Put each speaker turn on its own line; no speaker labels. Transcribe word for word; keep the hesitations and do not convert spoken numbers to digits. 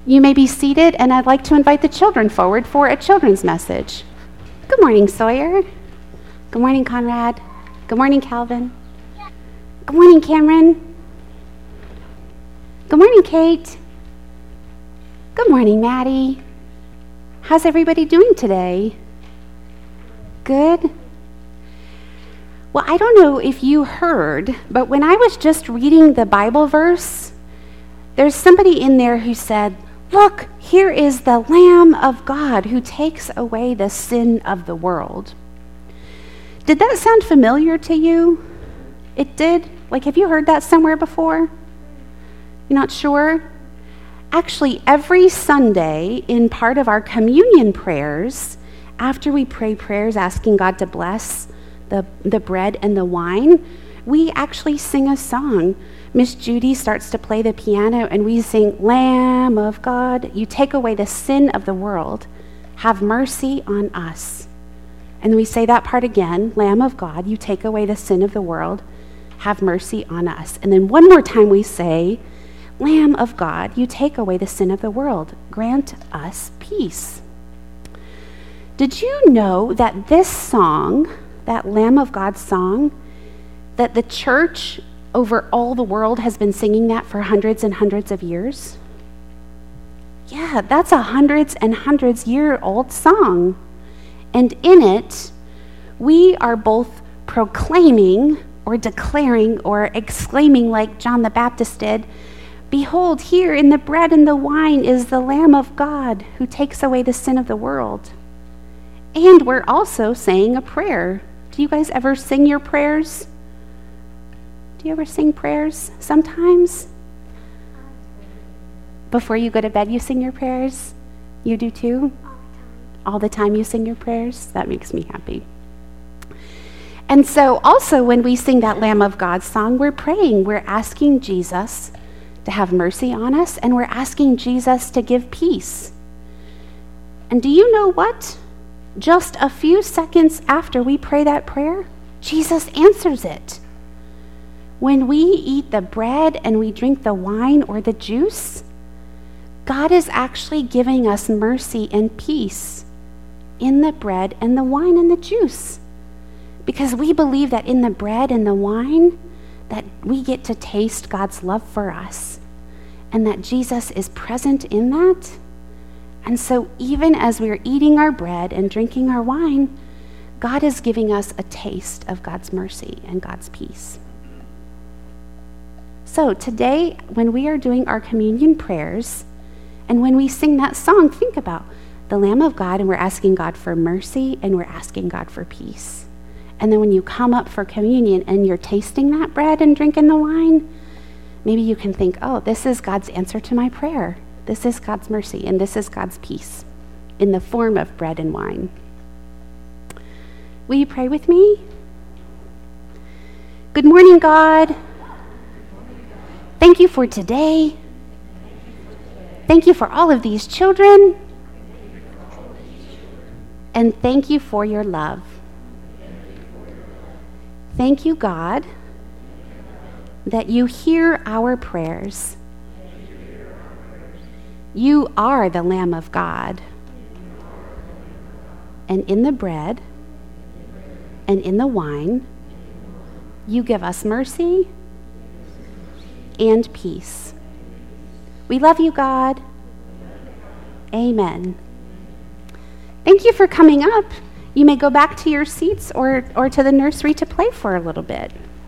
You may be seated, and I'd like to invite the children forward for a children's message. Good morning, Sawyer. Good morning, Conrad. Good morning, Calvin. Good morning, Cameron. Good morning, Kate. Good morning, Maddie. How's everybody doing today? Good? Well, I don't know if you heard, but when I was just reading the Bible verse, there's somebody in there who said, "Look, here is the Lamb of God who takes away the sin of the world." Did that sound familiar to you? It did? Like, have you heard that somewhere before? You're not sure? Actually, every Sunday in part of our communion prayers, after we pray prayers asking God to bless the, the bread and the wine, we actually sing a song. Miss Judy starts to play the piano and we sing, "Lamb of God, you take away the sin of the world. Have mercy on us." And we say that part again, "Lamb of God, you take away the sin of the world. Have mercy on us." And then one more time we say, "Lamb of God, you take away the sin of the world. Grant us peace." Did you know that this song, that Lamb of God song, that the church over all the world has been singing that for hundreds and hundreds of years? Yeah, that's a hundreds and hundreds year old song. And in it, we are both proclaiming or declaring or exclaiming like John the Baptist did, "Behold, here in the bread and the wine is the Lamb of God who takes away the sin of the world." And we're also saying a prayer. Do you guys ever sing your prayers? Do you ever sing prayers sometimes? Before you go to bed, you sing your prayers? You do too? All the time you sing your prayers? That makes me happy. And so also when we sing that Lamb of God song, we're praying. We're asking Jesus to have mercy on us, and we're asking Jesus to give peace. And do you know what? Just a few seconds after we pray that prayer, Jesus answers it. When we eat the bread and we drink the wine or the juice, God is actually giving us mercy and peace in the bread and the wine and the juice. Because we believe that in the bread and the wine, that we get to taste God's love for us, and that Jesus is present in that. And so even as we're eating our bread and drinking our wine, God is giving us a taste of God's mercy and God's peace. So today, when we are doing our communion prayers, and when we sing that song, think about the Lamb of God, and we're asking God for mercy, and we're asking God for peace. And then when you come up for communion and you're tasting that bread and drinking the wine, maybe you can think, oh, this is God's answer to my prayer. This is God's mercy, and this is God's peace in the form of bread and wine. Will you pray with me? Good morning, God. Thank you for today. Thank you for all of these children. And thank you for your love. Thank you, God, that you hear our prayers. You are the Lamb of God. And in the bread and in the wine, you give us mercy and peace. We love you, God. Amen. Thank you for coming up. You may go back to your seats or, or to the nursery to play for a little bit.